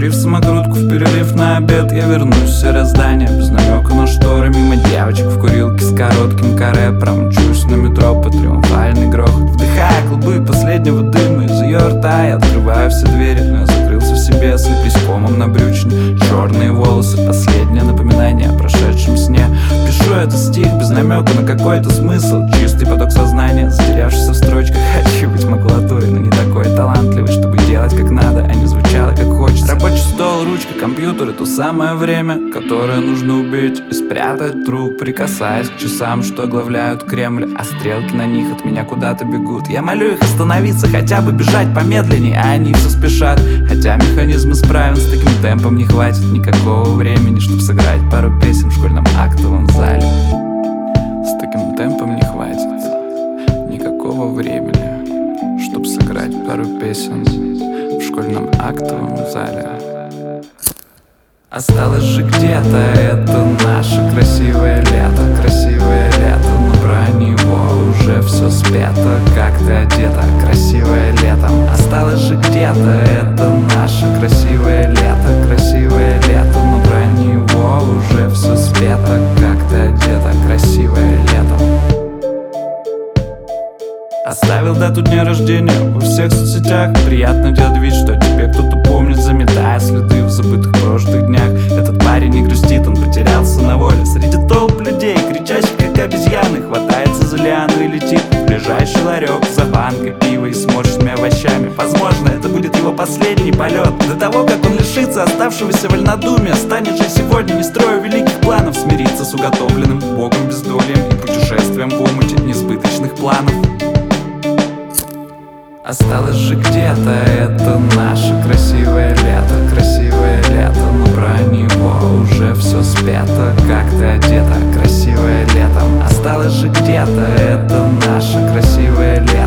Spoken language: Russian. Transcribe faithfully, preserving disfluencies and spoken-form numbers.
Закурив самокрутку в перерыв на обед, я вернусь в серое здание без намека на шторы. Мимо девочек в курилке с коротким каре промчусь на метро под триумфальный грохот. Вдыхая клубы последнего дыма из ее рта, я открываю все двери, но я закрылся в себе, слиплись комом на брючине. Черные волосы, последнее напоминание о прошедшем сне. Пишу этот стих без намека на какой-то смысл, чистый поток сознания, затерявшийся в строчках. Хочу быть макулатурой, но не такой талантливый, чтобы делать как надо, а не звучало как хочется. Рабочий стол, ручка, компьютер — это то самое время, которое нужно убить и спрятать труп, прикасаясь к часам, что оглавляют Кремль, а стрелки на них от меня куда-то бегут. Я молю их остановиться, хотя бы бежать помедленнее, а они все спешат. Хотя механизм исправен, с таким темпом не хватит никакого времени, чтобы сыграть пару песен в школьном актовом зале. С таким темпом не хватит никакого времени, чтобы сыграть пару песен в школьном актовом зале. Осталось же где-то это наше красивое лето, красивое лето, но про него уже все спето. Как ты одета, красивое летом. Осталось же где-то это наше красивое лето, красивое лето, но про него уже все спето. Как ты одета, красивое летом. Оставил дату дня рождения во всех соцсетях. Приятно делать вид, что тебе кто-то помнит, заметая следы в забытых прошлых днях. Этот парень не грустит, он потерялся на воле среди толп людей, кричащих как обезьяны. Хватается за лиану и летит в ближайший ларек за банкой пива и сморщенными овощами. Возможно, это будет его последний полет до того, как он лишится оставшегося вольнодумия. Станет же сегодня, не строя великих планов, смириться с уготовленным Богом бездольем и путешествием в омуте несбыточных планов. Осталось же где-то это наше красивое лето, красивое лето, но про него уже все спето. Как ты одета, красивое летом. Осталось же где-то это наше красивое лето.